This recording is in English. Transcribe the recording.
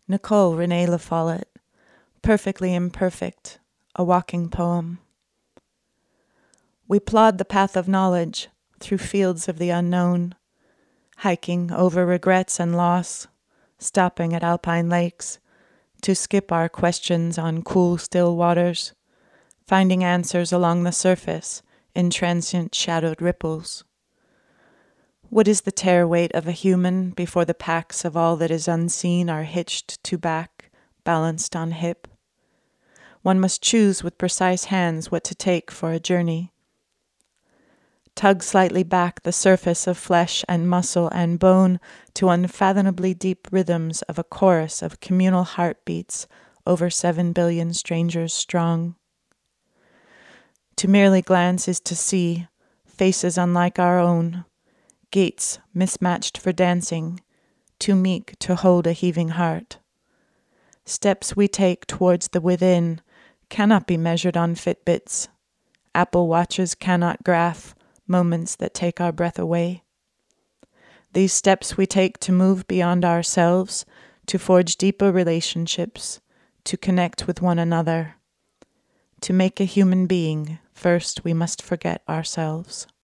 Nicole Renee La Follette, Perfectly Imperfect, a walking poem. We plod the path of knowledge through fields of the unknown, hiking over regrets and loss, stopping at alpine lakes to skip our questions on cool, still waters, finding answers along the surface in transient shadowed ripples. What is the tear weight of a human before the packs of all that is unseen are hitched to back, balanced on hip? One must choose with precise hands what to take for a journey. Tug slightly back the surface of flesh and muscle and bone to unfathomably deep rhythms of a chorus of communal heartbeats over 7 billion strangers strong. To merely glance is to see faces unlike our own, gaits mismatched for dancing, too meek to hold a heaving heart. Steps we take towards the within cannot be measured on Fitbits. Apple Watches cannot graph moments that take our breath away. These steps we take to move beyond ourselves, to forge deeper relationships, to connect with one another. To make a human being, first we must forget ourselves.